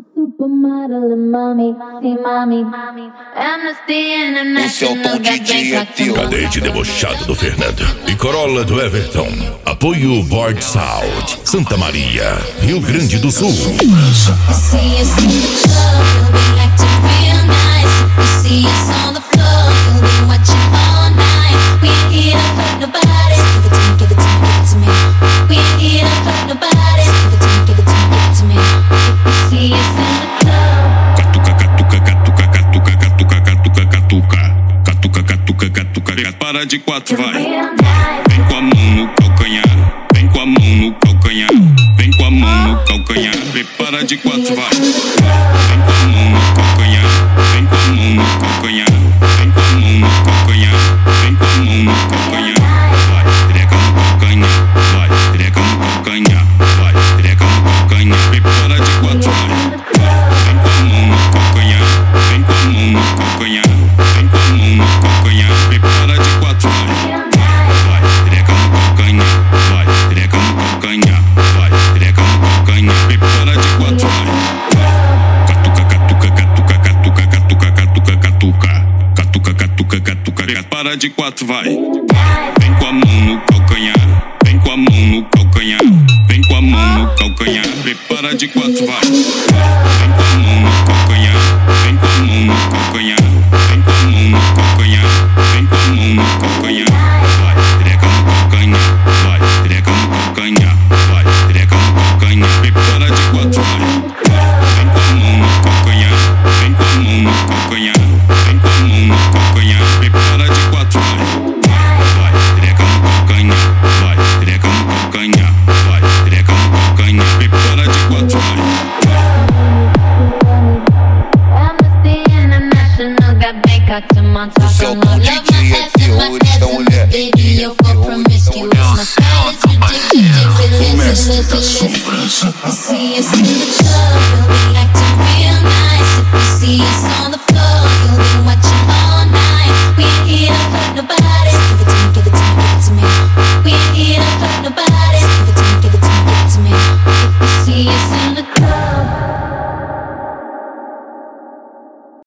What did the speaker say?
Supermodel and mommy, see mommy. Amnesty International got Bangkok. Cadete debochado do Fernando e Corolla do Everton. Apoio Board Sound, Santa Maria, Rio Grande do Sul. Para de quatro, vai. Vem com a mão no calcanhar, vem com a mão no calcanhar, vem com a mão no calcanhar. Prepara de quatro, vai. Vem com a mão no calcanhar, vem com a mão no calcanhar, vem com a mão no calcanhar, vem com a mão no calcanhar. Vai, treca no calcanhar, vai, treca no calcanhar, vai, treca no calcanhar. Prepara de quatro, vai. Vem com a mão no calcanhar, vem com a mão no calcanhar, vem com a mão no calcanhar. Prepara de quatro, vai. Vai, treca no calcanhar, vai, treca no calcanhar, vai, treca no calcanhar. Prepara de quatro, vai. Catuca, catuca, catuca, catuca, catuca, catuca, catuca, catuca, catuca, catuca. Prepara de quatro, vai. Vem com a mão no calcanhar, vem com a mão no calcanhar, vem com a mão no calcanhar. Prepara de quatro, vai. Vem com a mão no calcanhar, vem com a mão no calcanhar, vem com a mão no calcanhar, vem com a mão no calcanhar. Vai, treca no calcanhar, vai, treca no calcanhar, vai, treca no calcanhar. Prepara de quatro, vai. Vem com a mão no calcanhar, vem com a mão no calcanhar, vem com a mão no calcanhar. Prepara de quatro, vai. Vai, treca no calcanhar, vai, treca no calcanhar, vai, treca no calcanhar. Prepara de quatro, vai. Amnesty International got Bangkok to Montauk.